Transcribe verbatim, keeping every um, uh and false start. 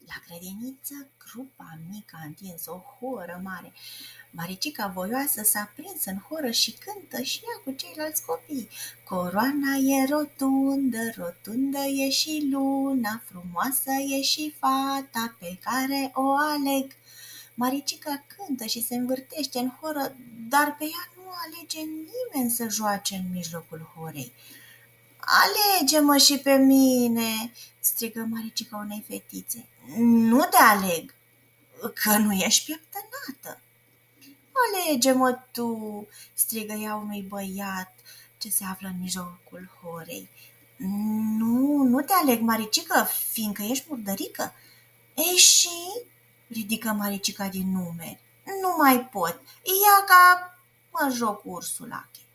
La grădiniță, grupa mică a întins o horă mare. Maricica voioasă s-a prins în horă și cântă și ea cu ceilalți copii. Coroana e rotundă, rotundă e și luna, frumoasă e și fata pe care o aleg. Maricica cântă și se învârtește în horă, dar pe ea nu alege nimeni să joace în mijlocul horei. Alege-mă și pe mine, strigă Maricica unei fetițe. Nu te aleg, că nu ești pieptănată. Alege-mă tu, strigă ea unui băiat ce se află în mijlocul horei. Nu, nu te aleg, Maricică, fiindcă ești murdărică. Ei și, ridică Maricica din numeri, nu mai pot, ia ca mă joc ursulache.